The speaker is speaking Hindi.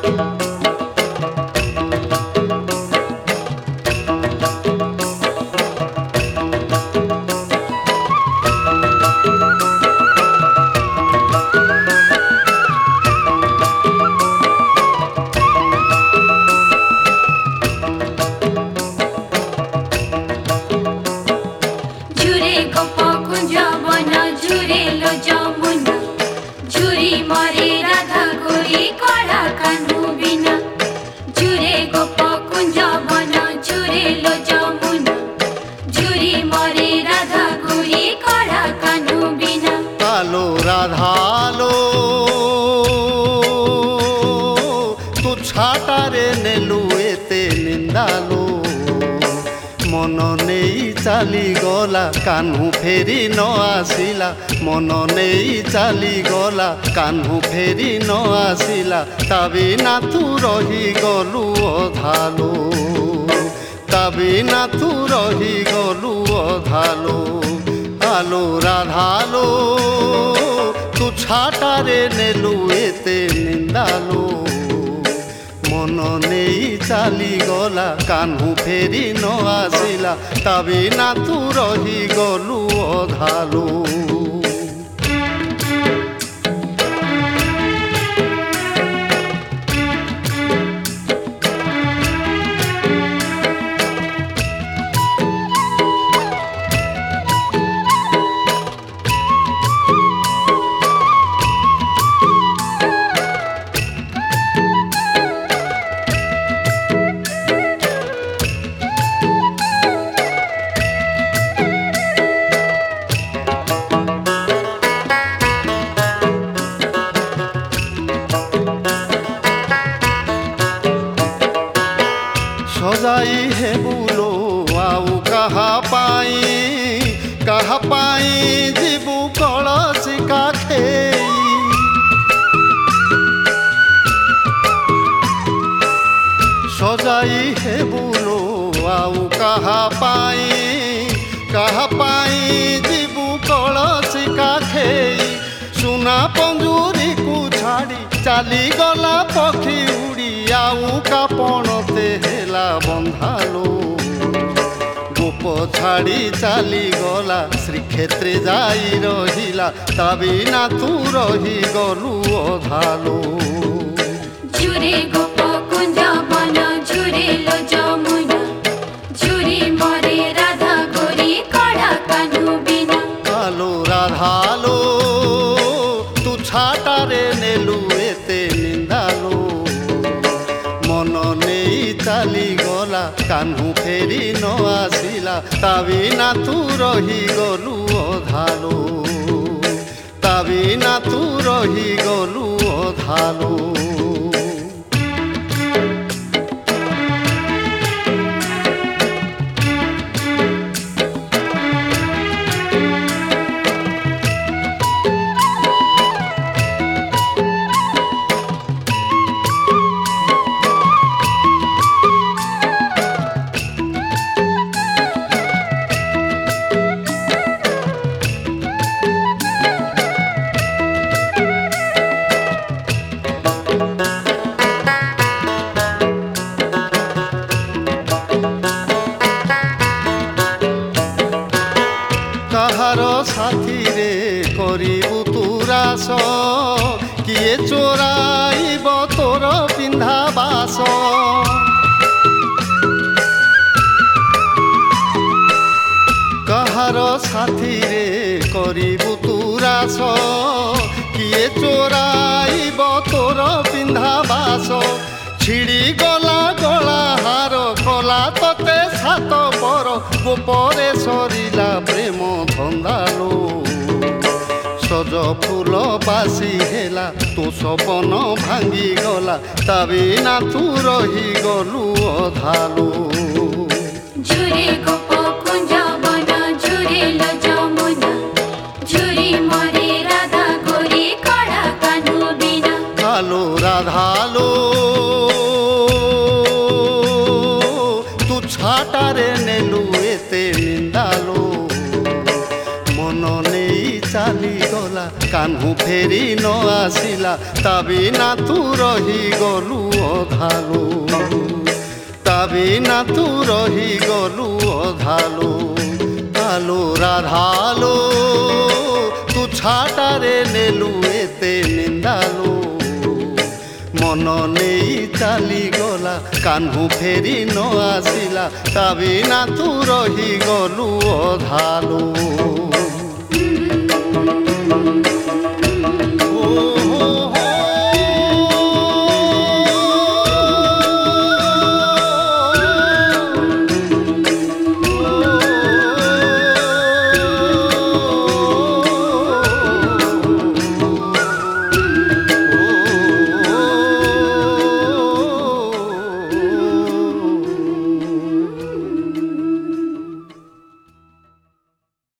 राधालो तू छाटारे नेलु एते निंदालो मन नहीं चली गला कान्हू फेरी न आसिला मन नहीं चली गला कान्हू फेरी न आसिला ताबिना तू रही गलु अधालो ताबिना तू रही गलु अधालो आलो राधालो तू छाटारे नेलु एते निंदालो मन नहीं चली गला कान्हू फेरी न आसिला ताबिना तू रही गलु अधालो सजाई है बोलो आउ कहा पाई जीवु कलसी काखे सजाई है बोलो आउ कहा पाई जीवु कलसी काखे सुना पंजूरी को छाड़ी चली गला पक्षी उड़ी आउ कापणते हेला बंधालो गोप छाड़ी चली गला श्रीक्षेत्रे जाई रहिला ताबिना तू रही गलु अधालो जुरे गोप कुंज बन जुरे लो जमुना जुरी मरे राधा गोरी कड़ा कान्हू बिना आलो राधालो तू छाटारे नेलु एते निंदालो मन नहीं चली गला कान्हू फेरी न आसिला ताबिना तू रही गलु अधालो ताबिना तू रही गलु अधालो कहार साथी रे करिबु तुरास किए चोराइब तोर पिंधा बास कहार साथी रे करिबु तुरास किए चोराइब तोर पिंधा बास छिड़ी गला गला हार कला तते सात पर गोपरे सरिला प्रेम धंदालो सज फूल बासी हेला तो सपन भांगी गला ताबिना तू रही गलु अधालो जुरे गोप कुंज बन जुरे लो जमुना जुरी मरे राधा गोरी कड़ा कान्हू बिना आलो राधालो तू छाटारे नेलु एते निंदालो मन नहीं चली गला कान्हू फेरी न आसिला ता बिना तू रही गलु अधालो ता बिना तू रही गलु अधालो आलो राधालो तू छाटारे नेलु एते निंदालो मन नहीं चाली गला कान्हू फेरी न आसिला ता बिना तू रही गलु अधालो।